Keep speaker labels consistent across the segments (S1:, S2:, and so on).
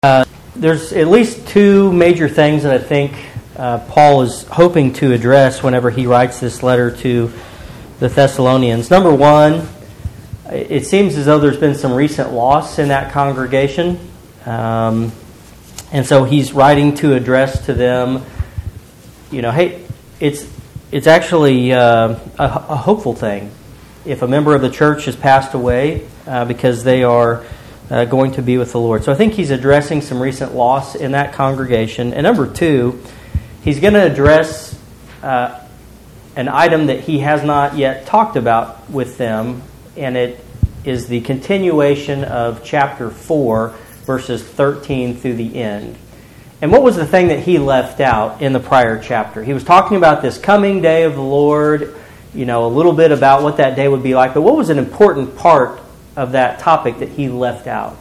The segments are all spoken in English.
S1: There's at least two major things that I think Paul is hoping to address whenever he writes this letter to the Thessalonians. Number one, it seems as though there's been some recent loss in that congregation. And so he's writing to address to them, hey, it's actually a hopeful thing if a member of the church has passed away because they are going to be with the Lord. So I think he's addressing some recent loss in that congregation. And number two, he's going to address an item that he has not yet talked about with them, and it is the continuation of chapter 4, verses 13 through the end. And what was the thing that he left out in the prior chapter? He was talking about this coming day of the Lord, a little bit about what that day would be like, but what was an important part of that topic that he left out?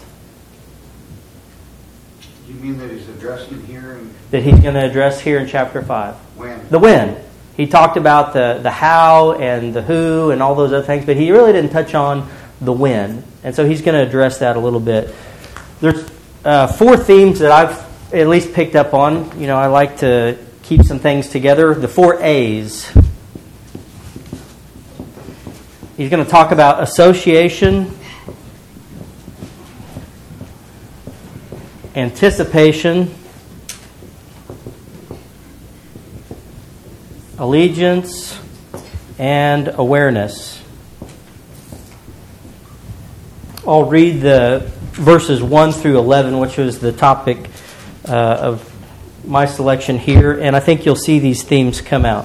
S2: You mean that he's addressing here?
S1: That he's going to address here in chapter 5.
S2: When?
S1: The when. He talked about the how and the who and all those other things, but he really didn't touch on the when. And so he's going to address that a little bit. There's 4 themes that I've at least picked up on. I like to keep some things together. The 4 A's. He's going to talk about association, anticipation, allegiance, and awareness. I'll read the verses 1 through 11, which was the topic of my selection here, and I think you'll see these themes come out.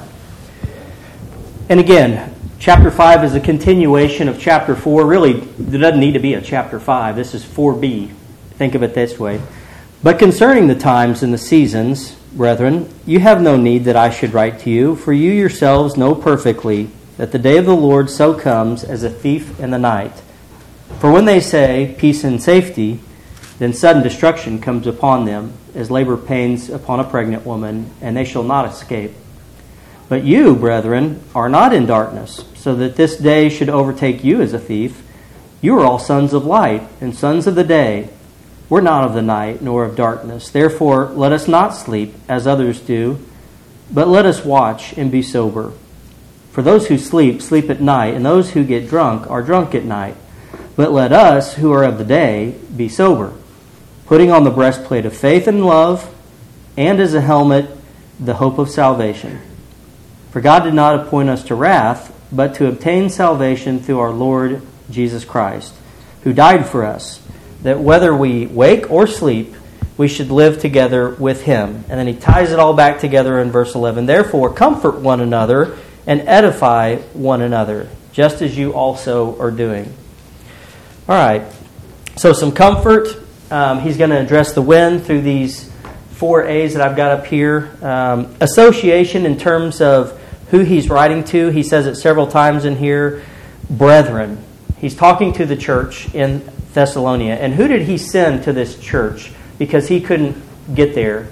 S1: And again, chapter 5 is a continuation of chapter 4. Really, there doesn't need to be a chapter 5. This is 4b. Think of it this way. But concerning the times and the seasons, brethren, you have no need that I should write to you, for you yourselves know perfectly that the day of the Lord so comes as a thief in the night. For when they say peace and safety, then sudden destruction comes upon them, as labor pains upon a pregnant woman, and they shall not escape. But you, brethren, are not in darkness, so that this day should overtake you as a thief. You are all sons of light and sons of the day. We're not of the night, nor of darkness. Therefore, let us not sleep, as others do, but let us watch and be sober. For those who sleep, sleep at night, and those who get drunk are drunk at night. But let us, who are of the day, be sober, putting on the breastplate of faith and love, and as a helmet, the hope of salvation. For God did not appoint us to wrath, but to obtain salvation through our Lord Jesus Christ, who died for us, that whether we wake or sleep, we should live together with Him. And then he ties it all back together in verse 11. Therefore, comfort one another and edify one another, just as you also are doing. All right, so some comfort. He's going to address the when through these 4 A's that I've got up here. Association in terms of who he's writing to. He says it several times in here. Brethren. He's talking to the church in Thessalonia. And who did he send to this church? Because he couldn't get there.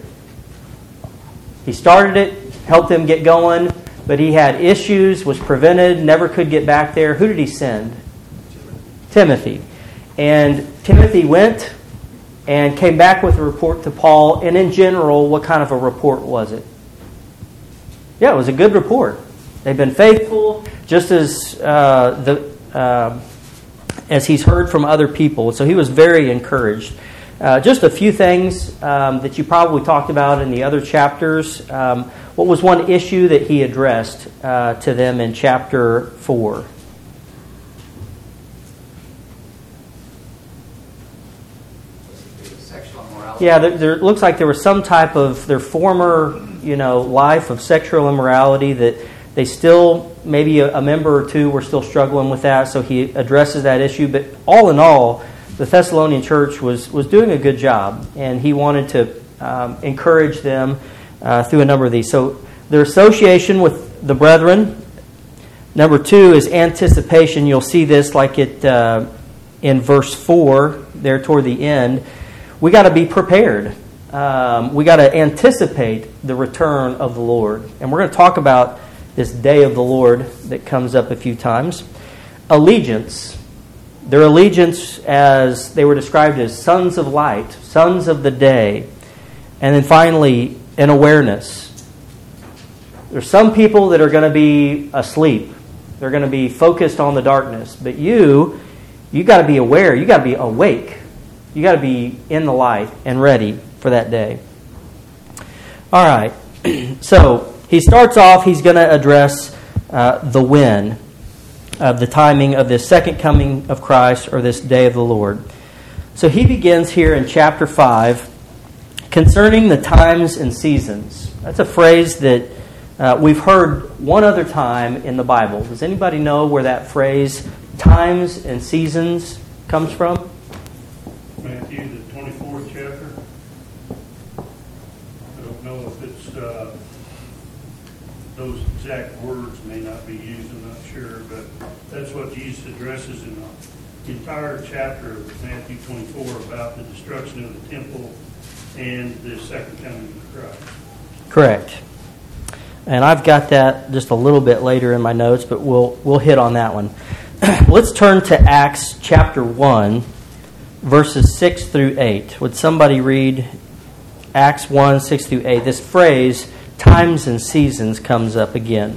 S1: He started it, helped them get going, but he had issues, was prevented, never could get back there. Who did he send? Timothy. And Timothy went and came back with a report to Paul. And in general, what kind of a report was it? Yeah, it was a good report. They've been faithful, just as he's heard from other people. So he was very encouraged. Just a few things that you probably talked about in the other chapters. What was one issue that he addressed to them in chapter 4? Yeah, there looks like there was some type of their former, life of sexual immorality that they still, maybe a member or two were still struggling with that, so he addresses that issue. But all in all, the Thessalonian church was doing a good job, and he wanted to encourage them through a number of these. So their association with the brethren. Number 2 is anticipation. You'll see this like it in verse 4 there toward the end. We got to be prepared. We got to anticipate the return of the Lord. And we're going to talk about this day of the Lord that comes up a few times. Allegiance. Their allegiance, as they were described as sons of light, sons of the day. And then finally, an awareness. There's some people that are going to be asleep. They're going to be focused on the darkness. But you got to be aware. You got to be awake. You got to be in the light and ready for that day. All right. So he starts off, he's going to address the when of the timing of this second coming of Christ or this day of the Lord. So he begins here in chapter 5 concerning the times and seasons. That's a phrase that we've heard one other time in the Bible. Does anybody know where that phrase, times and seasons, comes from?
S3: Matthew, the 24th chapter. I don't know if it's those exact words may not be used, I'm not sure, but that's what Jesus addresses in the entire chapter of Matthew 24 about the destruction of the temple and the second coming of Christ.
S1: Correct. And I've got that just a little bit later in my notes, but we'll hit on that one. Let's turn to Acts chapter 1, verses 6 through 8. Would somebody read Acts 1, 6 through 8? This phrase, times and seasons, comes up again.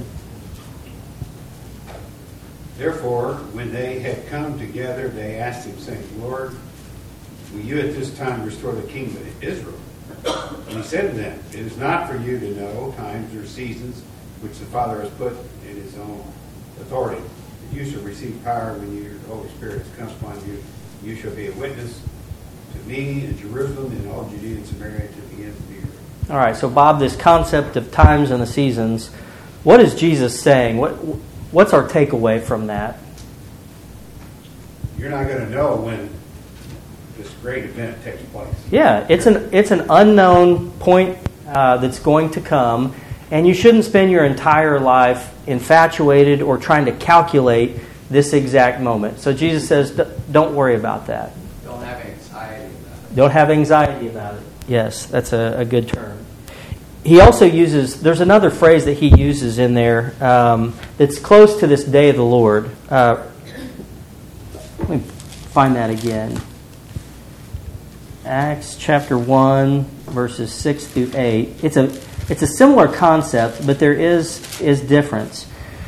S2: Therefore, when they had come together, they asked him, saying, Lord, will you at this time restore the kingdom of Israel? And he said to them, it is not for you to know times or seasons which the Father has put in his own authority. But you shall receive power when your Holy Spirit comes upon you. You shall be a witness to me in Jerusalem and all Judea and Samaria to the ends of the earth.
S1: All right, so Bob, this concept of times and the seasons, what is Jesus saying? What's our takeaway from that?
S2: You're not going to know when this great event takes place.
S1: Yeah, it's an unknown point that's going to come, and you shouldn't spend your entire life infatuated or trying to calculate this exact moment. So Jesus says, don't worry about that.
S4: Don't have anxiety about it.
S1: Don't have anxiety about it. Yes, that's a good term. He also uses, there's another phrase that he uses in there that's close to this day of the Lord. Let me find that again. Acts chapter 1, verses 6 through 8. It's a similar concept, but there is difference.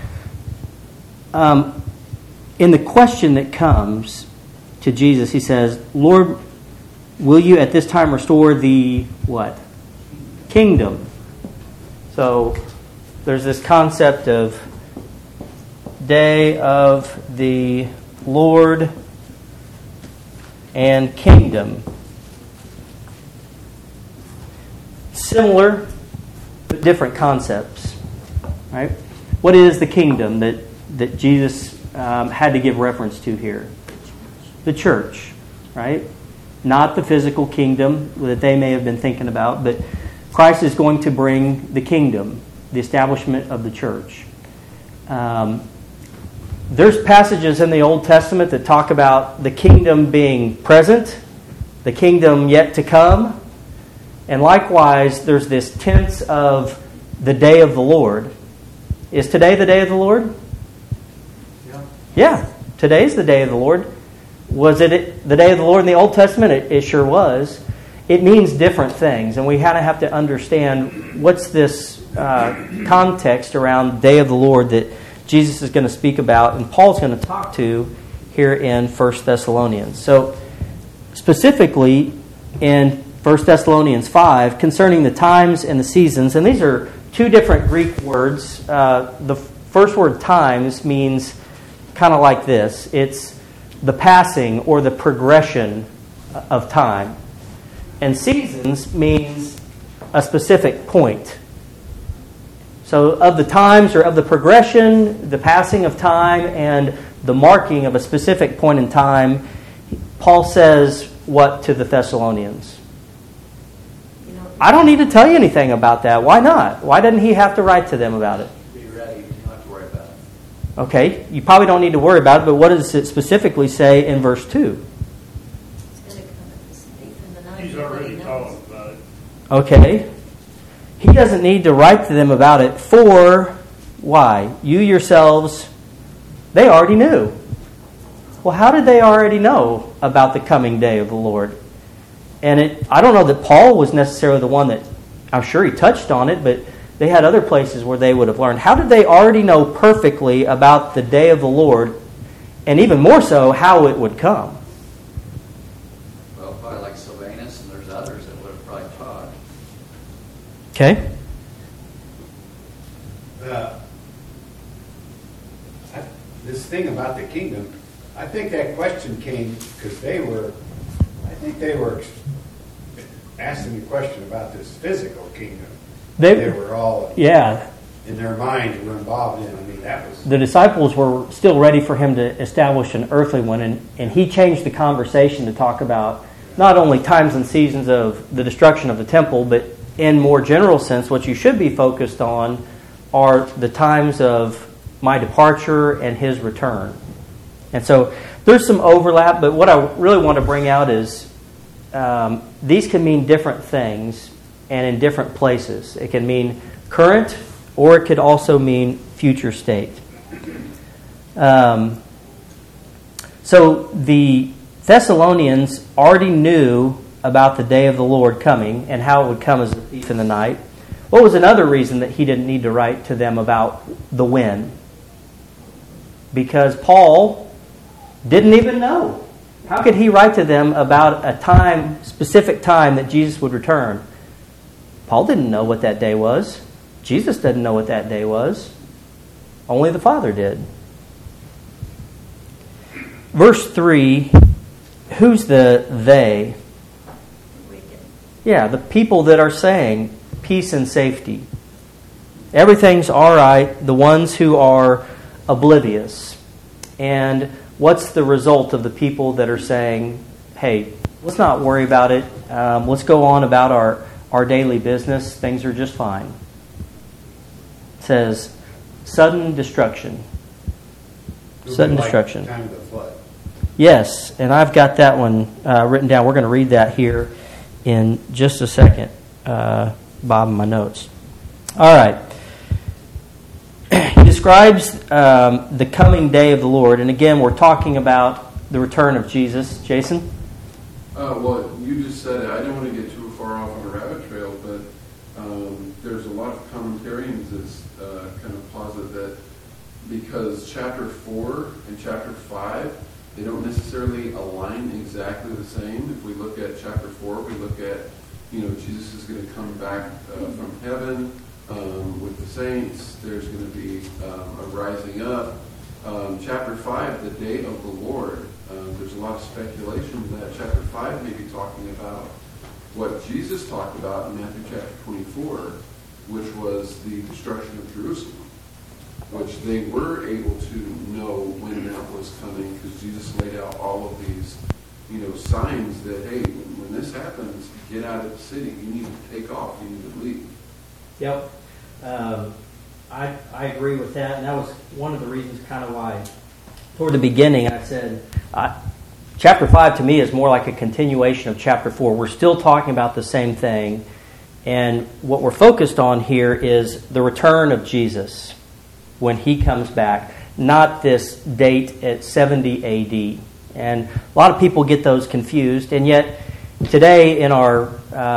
S1: In the question that comes to Jesus, he says, Lord, will you at this time restore the what? Kingdom. So there's this concept of day of the Lord and kingdom. Similar, but different concepts. Right? What is the kingdom that Jesus had to give reference to here? The church, right? Not the physical kingdom that they may have been thinking about, but Christ is going to bring the kingdom, the establishment of the church. There's passages in the Old Testament that talk about the kingdom being present, the kingdom yet to come, and likewise there's this tense of the day of the Lord. Is today the day of the Lord? Yeah, today's the day of the Lord. Was it the day of the Lord in the Old Testament? It sure was. It means different things, and we kind of have to understand what's this context around day of the Lord that Jesus is going to speak about, and Paul's going to talk to here in 1 Thessalonians. So specifically in 1 Thessalonians 5, concerning the times and the seasons, and these are two different Greek words. The first word, times, means kind of like this. It's the passing or the progression of time. And seasons means a specific point. So of the times or of the progression, the passing of time, and the marking of a specific point in time, Paul says what to the Thessalonians? I don't need to tell you anything about that. Why not? Why didn't he have to write to them about it?
S4: Be ready. You don't have to worry about it.
S1: Okay, you probably don't need to worry about it, but what does it specifically say in verse 2?
S3: He's already talking about it.
S1: Okay. He doesn't need to write to them about it why? You yourselves, they already knew. Well, how did they already know about the coming day of the Lord? And I don't know that Paul was necessarily the one that, I'm sure he touched on it, but they had other places where they would have learned. How did they already know perfectly about the day of the Lord, and even more so, how it would come?
S4: Well, probably like Sylvanus, and there's others that would have probably taught.
S1: Okay.
S2: This thing about the kingdom, I think that question came because they were asking the question about this physical kingdom. They were all in their mind were involved in. I mean, that was
S1: the disciples were still ready for him to establish an earthly one, and he changed the conversation to talk about not only times and seasons of the destruction of the temple, but in more general sense, what you should be focused on are the times of my departure and his return. And so there's some overlap, but what I really want to bring out is these can mean different things and in different places. It can mean current, or it could also mean future state. So the Thessalonians already knew about the day of the Lord coming and how it would come as a thief in the night. What was another reason that he didn't need to write to them about the when? Because Paul didn't even know. How could he write to them about a specific time that Jesus would return? Paul didn't know what that day was. Jesus didn't know what that day was. Only the Father did. Verse 3, who's the they? Yeah, the people that are saying peace and safety. Everything's all right. The ones who are oblivious. And what's the result of the people that are saying, hey, let's not worry about it. Let's go on about our daily business. Things are just fine. It says, sudden destruction. Sudden destruction.
S2: Time of the flood.
S1: Yes, and I've got that one written down. We're going to read that here in just a second, Bob, in my notes. All right. He describes the coming day of the Lord. And again, we're talking about the return of Jesus. Jason?
S5: Well, you just said it. I don't want to get too far off on a rabbit trail, but there's a lot of commentarians that kind of posit that because chapter 4 and chapter 5, they don't necessarily align exactly the same. If we look at chapter 4, we look at, Jesus is going to come back from heaven with the saints. There's going to be a rising up. Chapter 5, the day of the Lord. There's a lot of speculation that chapter 5 may be talking about what Jesus talked about in Matthew chapter 24, which was the destruction of Jerusalem, which they were able to know when that was coming because Jesus laid out all of these, signs that, hey, when this happens, get out of the city. You need to take off. You need to leave.
S1: Yep. I agree with that, and that was one of the reasons kind of why toward the beginning I said chapter 5 to me is more like a continuation of chapter 4. We're still talking about the same thing, and what we're focused on here is the return of Jesus when he comes back, not this date at 70 A.D. And a lot of people get those confused, and yet today in our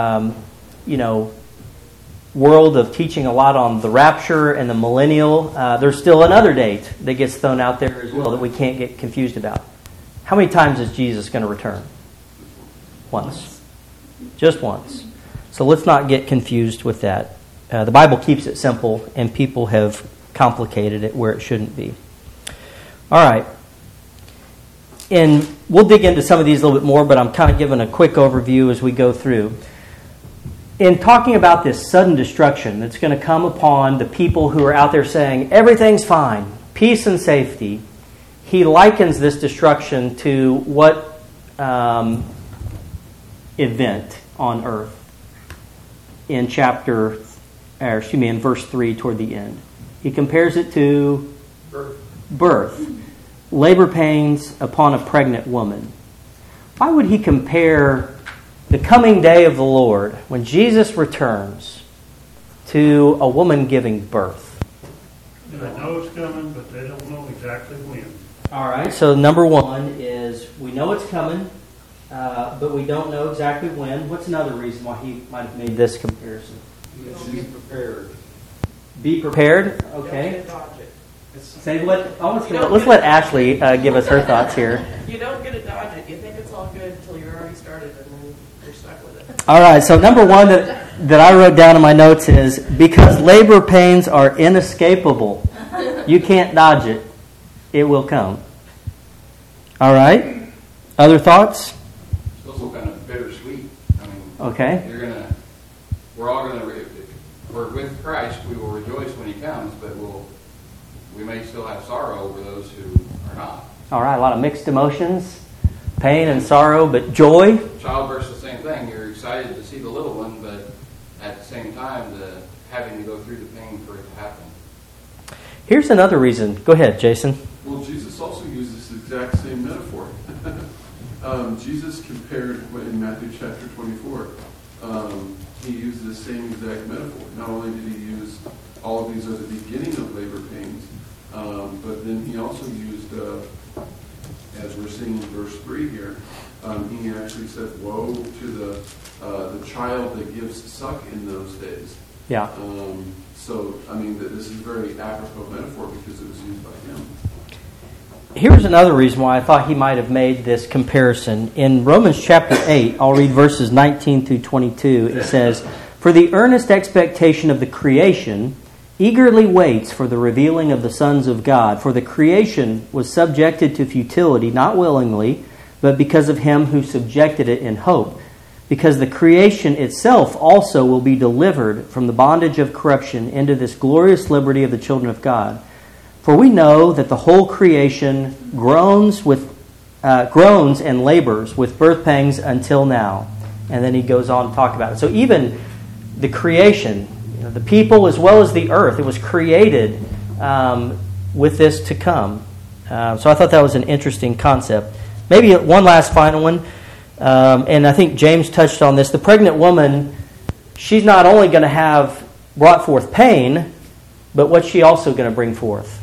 S1: world of teaching a lot on the rapture and the millennial, there's still another date that gets thrown out there as well that we can't get confused about. How many times is Jesus going to return? Once. Just once. So let's not get confused with that. The Bible keeps it simple, and people have complicated it where it shouldn't be. All right. And we'll dig into some of these a little bit more, but I'm kind of giving a quick overview as we go through. In talking about this sudden destruction that's going to come upon the people who are out there saying, everything's fine, peace and safety, he likens this destruction to what event on earth in in verse 3 toward the end. He compares it to birth. Labor pains upon a pregnant woman. Why would he compare the coming day of the Lord, when Jesus returns, to a woman giving birth?
S3: They know it's coming, but they don't know exactly when.
S1: All right, so number one is we know it's coming, but we don't know exactly when. What's another reason why he might have made this comparison?
S2: Be prepared.
S1: Be prepared. Okay.
S6: Don't dodge it.
S1: Say what? Let's let Ashley give us her thoughts here.
S6: You don't get to dodge it. You think it's all good until you're already started, and then you're stuck with it.
S1: All right, so number one that I wrote down in my notes is because labor pains are inescapable. You can't dodge it. It will come. All right. Other thoughts?
S4: It's also kind of bittersweet. I mean,
S1: Okay.
S4: we're all gonna, if we're with Christ, we will rejoice when He comes, but we may still have sorrow over those who are not.
S1: All right, a lot of mixed emotions, pain and sorrow, but joy.
S4: Childbirth's the same thing. You're excited to see the little one, but at the same time, having to go through the pain for it to happen.
S1: Here's another reason. Go ahead, Jason.
S5: Well, Jesus also used this exact same metaphor. Jesus compared in Matthew chapter 24. He used the same exact metaphor. Not only did he use all of these at the beginning of labor pains, but then he also used, as we're seeing in verse 3 here, he actually said, "Woe to the child that gives suck in those days."
S1: Yeah.
S5: So, I mean, this is a very apropos metaphor because it was used by him.
S1: Here's another reason why I thought he might have made this comparison. In Romans chapter 8, I'll read verses 19 through 22. It says, "For the earnest expectation of the creation eagerly waits for the revealing of the sons of God. For the creation was subjected to futility, not willingly, but because of him who subjected it in hope. Because the creation itself also will be delivered from the bondage of corruption into this glorious liberty of the children of God. For we know that the whole creation groans and labors with birth pangs until now." And then he goes on to talk about it. So even the creation, the people as well as the earth, it was created with this to come. So I thought that was an interesting concept. Maybe one last final one. And I think James touched on this. The pregnant woman, she's not only going to have brought forth pain, but what's she also going to bring forth?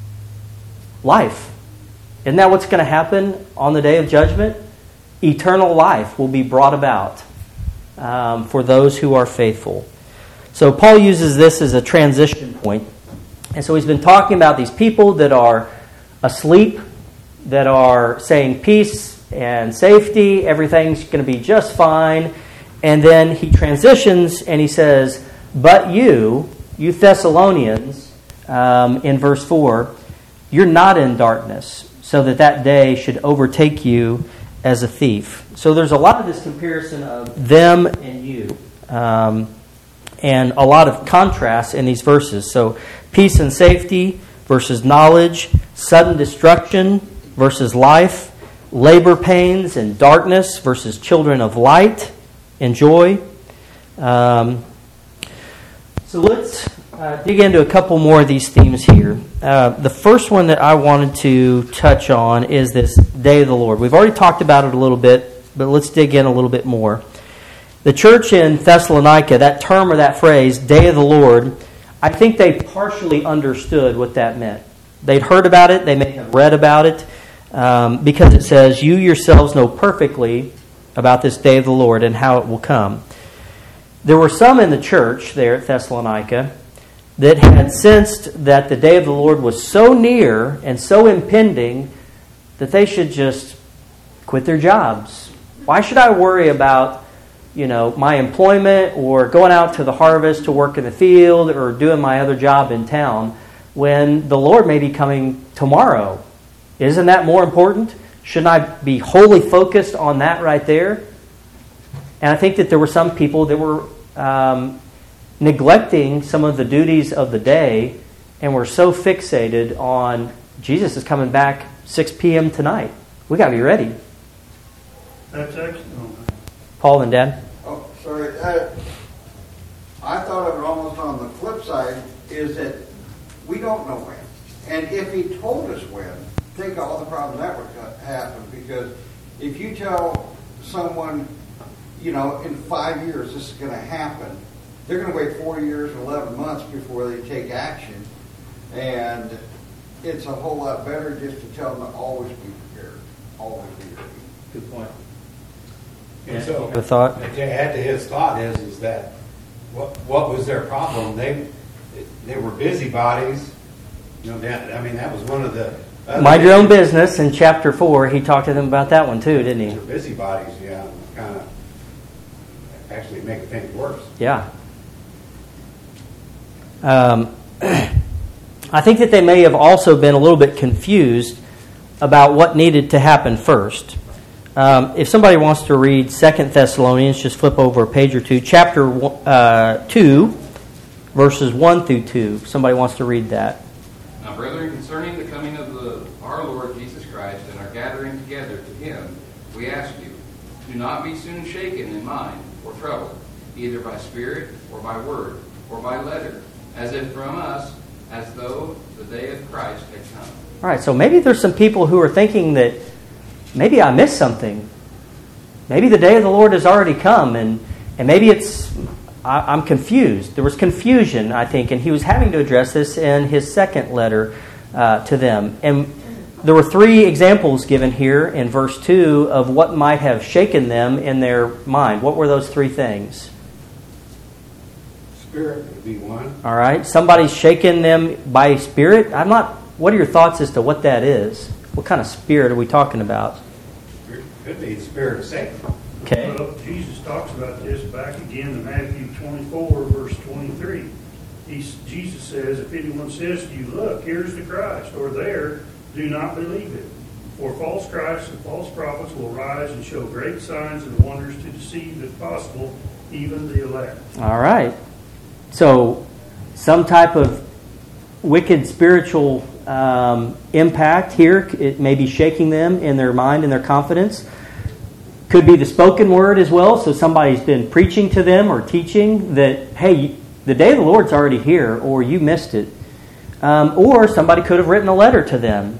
S1: Life. Isn't that what's going to happen on the day of judgment? Eternal life will be brought about for those who are faithful. So Paul uses this as a transition point. And so he's been talking about these people that are asleep, that are saying peace and safety, everything's going to be just fine. And then he transitions and he says, "But you Thessalonians," in verse 4, "you're not in darkness, so that day should overtake you as a thief." So there's a lot of this comparison of them and you, and a lot of contrast in these verses. So peace and safety versus knowledge, sudden destruction versus life, labor pains and darkness versus children of light and joy. So let's dig into a couple more of these themes here. The first one that I wanted to touch on is this Day of the Lord. We've already talked about it a little bit, but let's dig in a little bit more. The church in Thessalonica, that term or that phrase, Day of the Lord, I think they partially understood what that meant. They'd heard about it, they may have read about it, because it says, "You yourselves know perfectly about this day of the Lord and how it will come." There were some in the church there at Thessalonica that had sensed that the day of the Lord was so near and so impending that they should just quit their jobs. Why should I worry about, my employment or going out to the harvest to work in the field or doing my other job in town when the Lord may be coming tomorrow? Isn't that more important? Shouldn't I be wholly focused on that right there? And I think that there were some people that were neglecting some of the duties of the day and were so fixated on Jesus is coming back 6 p.m. tonight. We got to be ready.
S3: That's excellent.
S1: Paul and Dad?
S7: Oh, sorry. I thought of it almost on the flip side, is that we don't know when. And if he told us when, think of all the problems that would happen. Because if you tell someone, in 5 years this is going to happen, they're going to wait 4 years and 11 months before they take action. And it's a whole lot better just to tell them to always be prepared. Always be ready.
S1: Good point.
S2: And so,
S1: The thought?
S2: to add to his thought is that what was their problem? They were busybodies. That was one of the
S1: Mind your own business. In chapter 4, he talked to them about that one too, didn't he?
S2: Busybodies, yeah, kind of actually make things worse.
S1: Yeah. I think that they may have also been a little bit confused about what needed to happen first. If somebody wants to read 2 Thessalonians, just flip over a page or two. Chapter 2, verses 1 through 2. Somebody wants to read that.
S4: Now, brethren, concerning the coming of our Lord Jesus Christ and our gathering together to him, we ask you, do not be soon shaken in mind or troubled, either by spirit or by word or by letter, as if from us, as though the day of Christ had come.
S1: All right, so maybe there's some people who are thinking that maybe I missed something. Maybe the day of the Lord has already come, and maybe I'm confused. There was confusion, I think, and he was having to address this in his second letter to them. And there were 3 examples given here in verse 2 of what might have shaken them in their mind. What were those 3 things?
S2: Spirit would be one.
S1: All right, somebody's shaken them by spirit. What are your thoughts as to what that is? What kind of spirit are we talking about?
S2: Could be the spirit of Satan.
S1: Okay.
S3: Well, Jesus talks about this back again in Matthew 24, verse 23. Jesus says, if anyone says to you, look, here's the Christ, or there, do not believe it. For false Christs and false prophets will rise and show great signs and wonders to deceive, if possible, even the elect.
S1: All right. So, some type of wicked spiritual impact here. It may be shaking them in their mind and their confidence. Could be the spoken word as well. So somebody's been preaching to them or teaching that, hey, the day of the Lord's already here, or you missed it. Or somebody could have written a letter to them,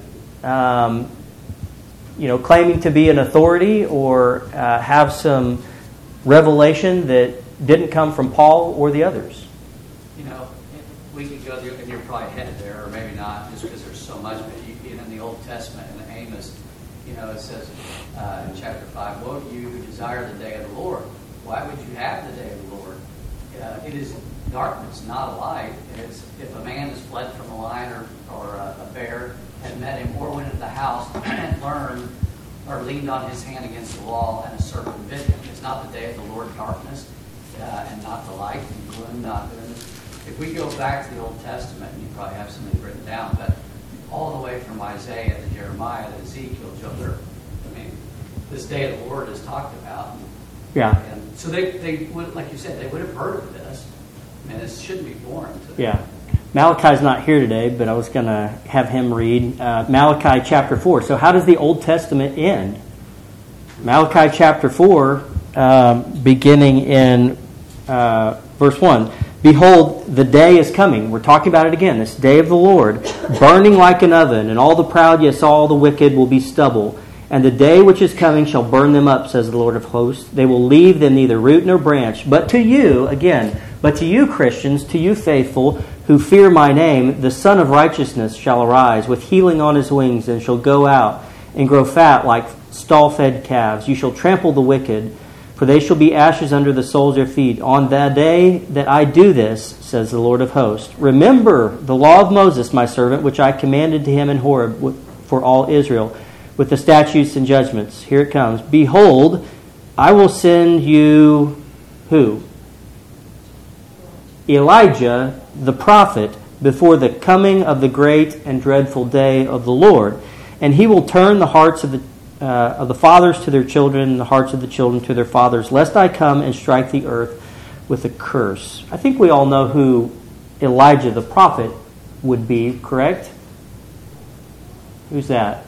S1: claiming to be an authority or have some revelation that didn't come from Paul or the others.
S8: We could go there, and you're probably headed there, or maybe not, just because there's so much. But even in the Old Testament, in Amos, it says in chapter 5, woe to you who desire the day of the Lord. Why would you have the day of the Lord? It is darkness, not a light. If a man has fled from a lion or a bear, had met him, or went into the house and learned or leaned on his hand against the wall, and a serpent bit him. It's not the day of the Lord, darkness, and not the light, and gloom, not goodness. If we go back to the Old Testament, and you probably have something written down, but all the way from Isaiah to Jeremiah to Ezekiel, this day of the Lord is talked about.
S1: Yeah.
S8: And so they would, like you said, they would have heard of this. This shouldn't be foreign to them.
S1: Yeah. Malachi's not here today, but I was going to have him read Malachi chapter 4. So how does the Old Testament end? Malachi chapter 4, beginning in verse 1. Behold, the day is coming. We're talking about it again. This day of the Lord, burning like an oven, and all the proud, yes, all the wicked will be stubble. And the day which is coming shall burn them up, says the Lord of hosts. They will leave them neither root nor branch. But to you, Christians, to you faithful, who fear my name, the Son of Righteousness shall arise, with healing on his wings, and shall go out and grow fat like stall-fed calves. You shall trample the wicked, for they shall be ashes under the soles of their feet. On the day that I do this, says the Lord of hosts, remember the law of Moses, my servant, which I commanded to him in Horeb for all Israel, with the statutes and judgments. Here it comes. Behold, I will send you, who? Elijah, the prophet, before the coming of the great and dreadful day of the Lord. And he will turn the hearts of the fathers to their children, and the hearts of the children to their fathers, lest I come and strike the earth with a curse. I think we all know who Elijah the prophet would be, correct? Who's that?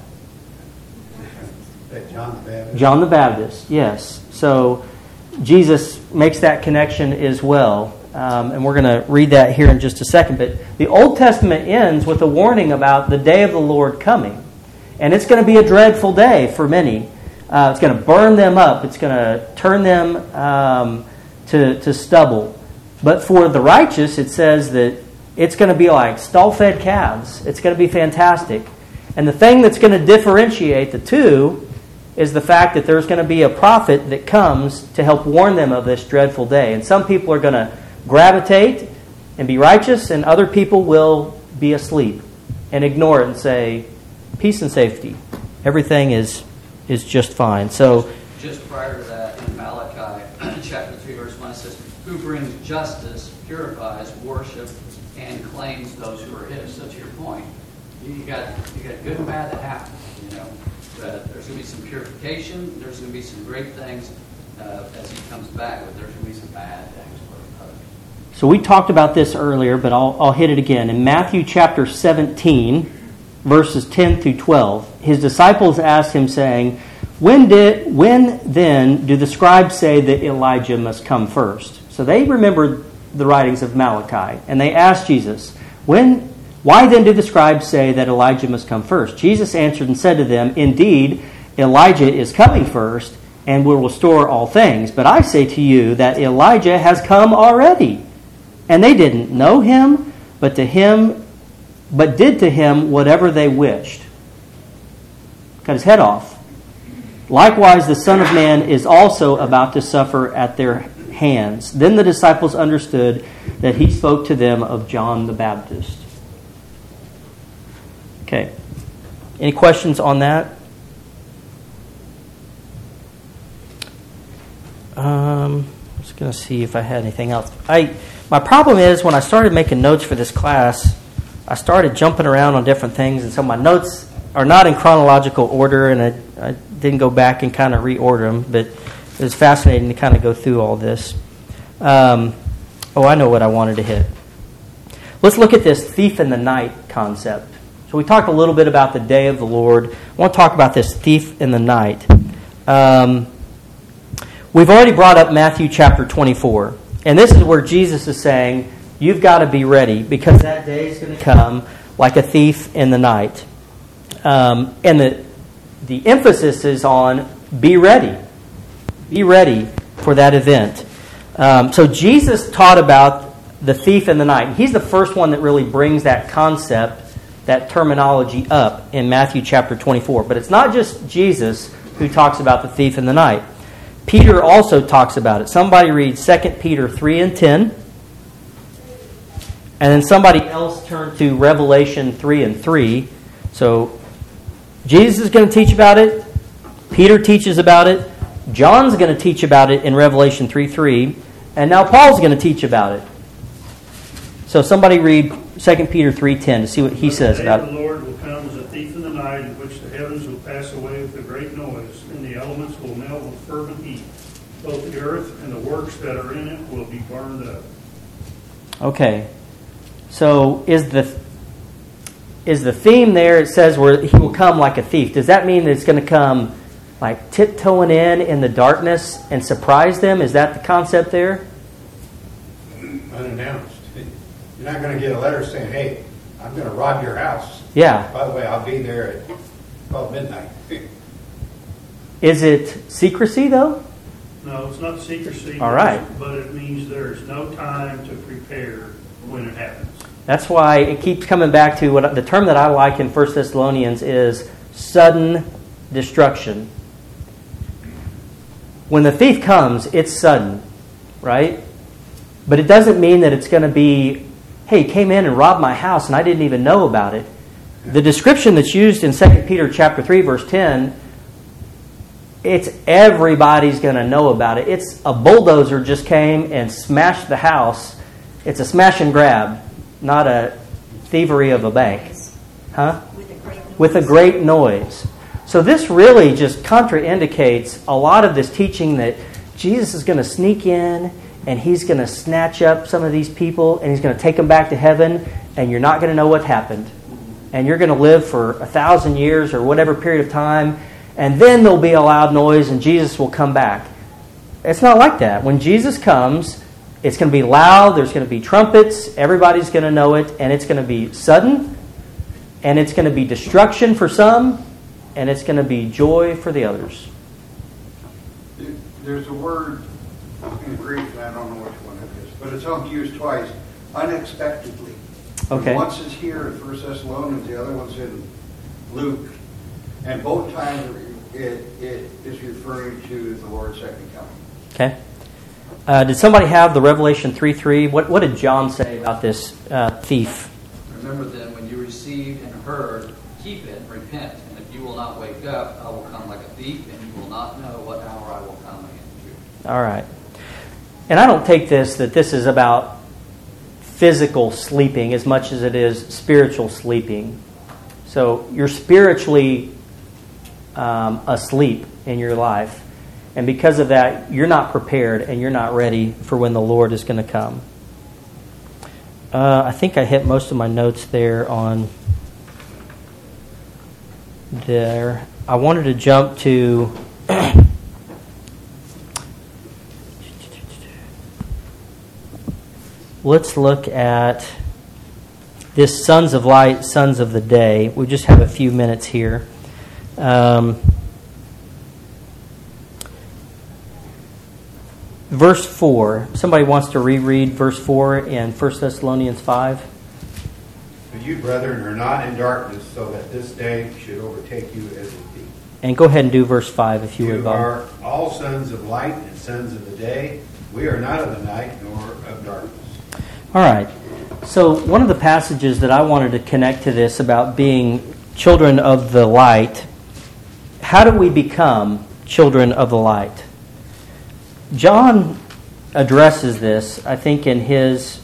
S2: John the Baptist.
S1: John the Baptist, yes. So Jesus makes that connection as well. And we're going to read that here in just a second. But the Old Testament ends with a warning about the day of the Lord coming. And it's going to be a dreadful day for many. It's going to burn them up. It's going to turn them to stubble. But for the righteous, it says that It's going to be like stall-fed calves. It's going to be fantastic. And the thing that's going to differentiate the two is the fact that there's going to be a prophet that comes to help warn them of this dreadful day. And some people are going to gravitate and be righteous, and other people will be asleep and ignore it and say, peace and safety. Everything is just fine. So,
S8: just prior to that, in Malachi chapter 3, verse 1, it says, who brings justice, purifies, worship, and claims those who are his. So to your point, you got good and bad that happen, you know. But there's going to be some purification, there's going to be some great things as he comes back, but there's going to be some bad things for others.
S1: So we talked about this earlier, but I'll hit it again. In Matthew chapter 17, verses 10 through 12, his disciples asked him, saying, When then do the scribes say that Elijah must come first? So they remembered the writings of Malachi, and they asked Jesus, Why then do the scribes say that Elijah must come first? Jesus answered and said to them, Indeed, Elijah is coming first, and will restore all things. But I say to you that Elijah has come already, and they didn't know him, but did to him whatever they wished. Cut his head off. Likewise, the Son of Man is also about to suffer at their hands. Then the disciples understood that he spoke to them of John the Baptist. Okay. Any questions on that? I was going to see if I had anything else. My problem is when I started making notes for this class, I started jumping around on different things, and so my notes are not in chronological order, and I didn't go back and kind of reorder them, but it was fascinating to kind of go through all this. I know what I wanted to hit. Let's look at this thief in the night concept. So we talked a little bit about the day of the Lord. I want to talk about this thief in the night. We've already brought up Matthew chapter 24. And this is where Jesus is saying, you've got to be ready because that day is going to come like a thief in the night. And the emphasis is on be ready. Be ready for that event. So Jesus taught about the thief in the night. He's the first one that really brings that concept, that terminology up in Matthew chapter 24. But it's not just Jesus who talks about the thief in the night. Peter also talks about it. Somebody read 2 Peter 3 and 10. And then somebody else turn to Revelation 3 and 3. So Jesus is going to teach about it. Peter teaches about it. John's going to teach about it in Revelation 3:3. And now Paul's going to teach about it. So somebody read 2 Peter 3:10 to see what he says about it.
S3: The Lord will come as a thief in the night, in which the heavens will pass away with a great noise, and the elements will melt with fervent heat. Both the earth and the works that are in it will be burned up.
S1: Okay. So is the theme there, it says where he will come like a thief. Does that mean that it's going to come like tiptoeing in the darkness and surprise them? Is that the concept there?
S2: Unannounced. You're not going to get a letter saying, hey, I'm going to rob your house.
S1: Yeah.
S2: By the way, I'll be there at 12 midnight.
S1: Is it secrecy, though?
S3: No, it's not secrecy.
S1: All right.
S3: But it means there's no time to prepare when it happens.
S1: That's why it keeps coming back to what the term that I like in 1 Thessalonians is sudden destruction. When the thief comes, it's sudden, right? But it doesn't mean that it's going to be, hey, he came in and robbed my house and I didn't even know about it. The description that's used in 2 Peter chapter 3, verse 10, it's everybody's going to know about it. It's a bulldozer just came and smashed the house. It's a smash and grab, not a thievery of a bank. Huh? With a great noise. So this really just contraindicates a lot of this teaching that Jesus is going to sneak in and he's going to snatch up some of these people and he's going to take them back to heaven and you're not going to know what happened. And you're going to live for 1,000 years or whatever period of time, and then there'll be a loud noise and Jesus will come back. It's not like that. When Jesus comes, it's going to be loud, there's going to be trumpets, everybody's going to know it, and it's going to be sudden, and it's going to be destruction for some, and it's going to be joy for the others.
S7: There's a word in Greek, and I don't know which one it is, but it's only used twice, unexpectedly.
S1: Okay.
S7: Once is here in 1 Thessalonians, the other one's in Luke. And both times it is referring to the Lord's second coming.
S1: Okay. Did somebody have the Revelation 3:3? What did John say about this thief?
S8: Remember then, when you received and heard, keep it and repent. And if you will not wake up, I will come like a thief, and you will not know what hour I will come against you.
S1: All right. And I don't take that this is about physical sleeping as much as it is spiritual sleeping. So you're spiritually asleep in your life. And because of that, you're not prepared and you're not ready for when the Lord is going to come. I think I hit most of my notes there on there. I wanted to jump to let's look at this sons of light, sons of the day. We just have a few minutes here. Verse 4. Somebody wants to reread verse 4 in 1 Thessalonians 5.
S2: But you, brethren, are not in darkness, so that this day should overtake you as a thief.
S1: And go ahead and do verse 5 if you would, Bob.
S2: You are all sons of light and sons of the day. We are not of the night nor of darkness.
S1: All right. So one of the passages that I wanted to connect to this about being children of the light, how do we become children of the light? John addresses this, I think, in his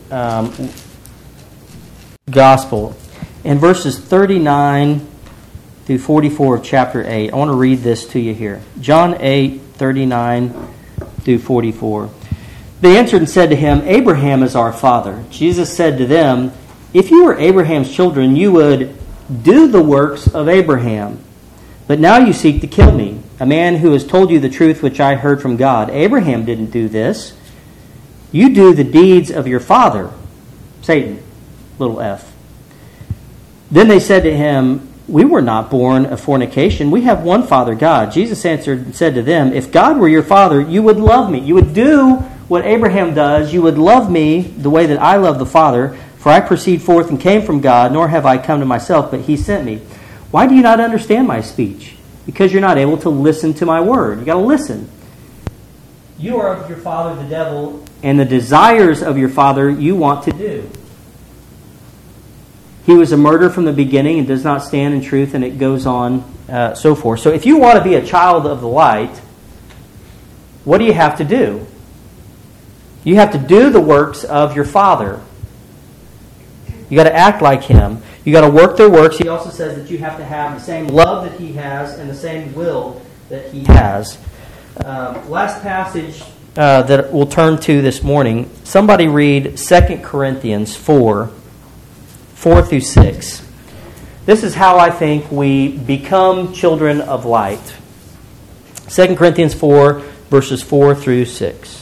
S1: gospel. In verses 39 through 44 of chapter 8, I want to read this to you here. John 8, 39 through 44. They answered and said to him, Abraham is our father. Jesus said to them, if you were Abraham's children, you would do the works of Abraham. But now you seek to kill me, a man who has told you the truth which I heard from God. Abraham didn't do this. You do the deeds of your father, Satan, little f. Then they said to him, we were not born of fornication. We have one Father, God. Jesus answered and said to them, if God were your father, you would love me. You would do what Abraham does. You would love me the way that I love the Father. For I proceed forth and came from God, nor have I come to myself, but he sent me. Why do you not understand my speech? Because you're not able to listen to my word. You got to listen. You are of your father, the devil, and the desires of your father you want to do. He was a murderer from the beginning and does not stand in truth, and it goes on so forth. So if you want to be a child of the light, what do you have to do? You have to do the works of your father. You got to act like him. You got to work their works. He also says that you have to have the same love that he has and the same will that he has. Last passage that we'll turn to this morning. Somebody read 2 Corinthians 4 through 6. This is how I think we become children of light. 2 Corinthians 4, verses 4 through 6.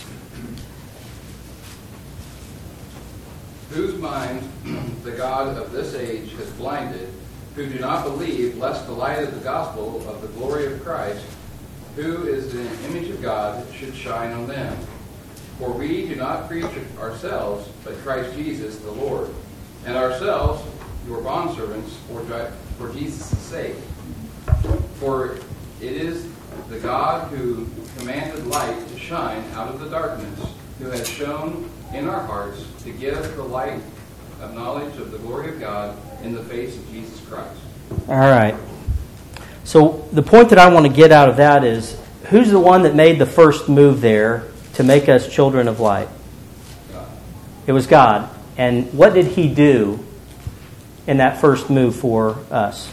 S4: Whose minds the God of this age has blinded, who do not believe, lest the light of the gospel of the glory of Christ, who is the image of God, should shine on them. For we do not preach ourselves, but Christ Jesus the Lord, and ourselves your bondservants for Jesus' sake. For it is the God who commanded light to shine out of the darkness, who has shone in our hearts to give the light of knowledge of the glory of God in the face of Jesus Christ.
S1: All right. So the point that I want to get out of that is, who's the one that made the first move there to make us children of light?
S4: God.
S1: It was God. And what did he do in that first move for us?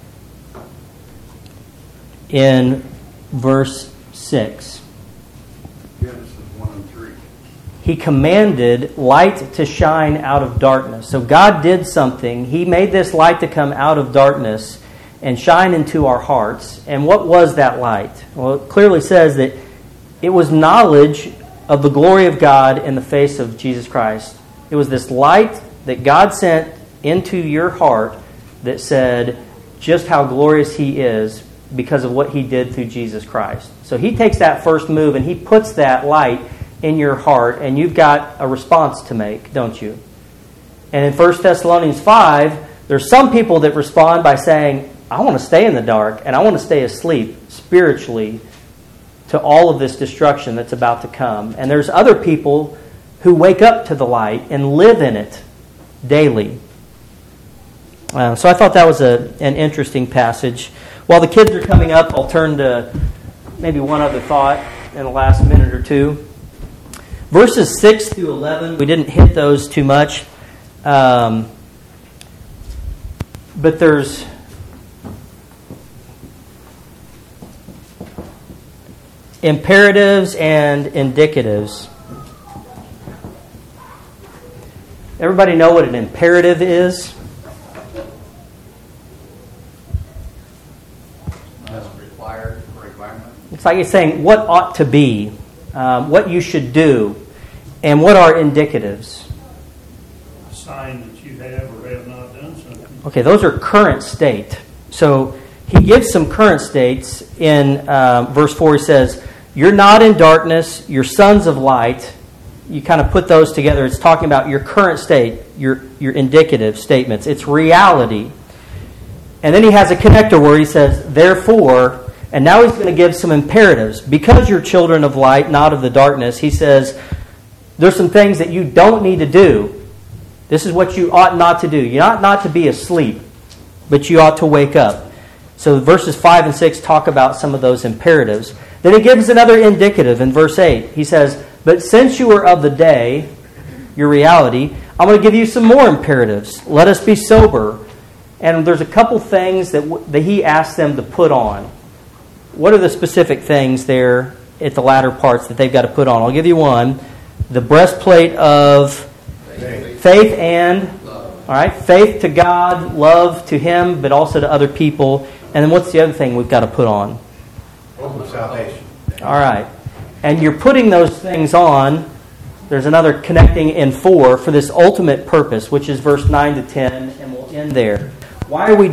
S1: In verse 6.
S7: Genesis 1 and 3.
S1: He commanded light to shine out of darkness. So God did something. He made this light to come out of darkness and shine into our hearts. And what was that light? Well, it clearly says that it was knowledge of the glory of God in the face of Jesus Christ. It was this light that God sent into your heart that said just how glorious he is because of what he did through Jesus Christ. So he takes that first move and he puts that light in your heart, and you've got a response to make, don't you? And in 1 Thessalonians 5, there's some people that respond by saying, I want to stay in the dark and I want to stay asleep spiritually to all of this destruction that's about to come. And there's other people who wake up to the light and live in it daily. So I thought that was an interesting passage. While the kids are coming up, I'll turn to maybe one other thought in the last minute or two. Verses 6 through 11, we didn't hit those too much. But there's imperatives and indicatives. Everybody know what an imperative is?
S8: Requirement.
S1: It's like it's saying what ought to be, what you should do, and what are indicatives.
S3: A sign that you have or have not done something.
S1: Okay, those are current state. So he gives some current states. In verse 4 he says, you're not in darkness, you're sons of light. You kind of put those together. It's talking about your current state, your indicative statements. It's reality. And then he has a connector where he says, therefore, and now he's going to give some imperatives. Because you're children of light, not of the darkness, he says, there's some things that you don't need to do. This is what you ought not to do. You ought not to be asleep, but you ought to wake up. So verses 5 and 6 talk about some of those imperatives. Then he gives another indicative in verse 8. He says, but since you are of the day, your reality, I'm going to give you some more imperatives. Let us be sober. And there's a couple things that he asks them to put on. What are the specific things there at the latter parts that they've got to put on? I'll give you one. The breastplate of faith and love. All right, faith to God, love to Him, but also to other people. And then what's the other thing we've got to put on?
S2: Hope of salvation.
S1: All right. And you're putting those things on. There's another connecting in 4 for this ultimate purpose, which is verse 9 to 10, and we'll end there. Why are we